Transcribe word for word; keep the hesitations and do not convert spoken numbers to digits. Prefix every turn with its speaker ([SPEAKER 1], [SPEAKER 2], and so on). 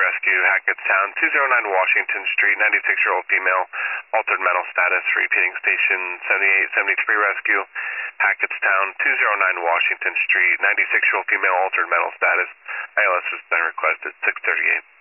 [SPEAKER 1] Rescue, Hackettstown, two oh nine Washington Street, ninety-six-year-old female, altered mental status, repeating station seventy-eight seventy-three Rescue, Hackettstown, two oh nine Washington Street, ninety-six-year-old female, altered mental status. I L S has been requested, six thirty-eight.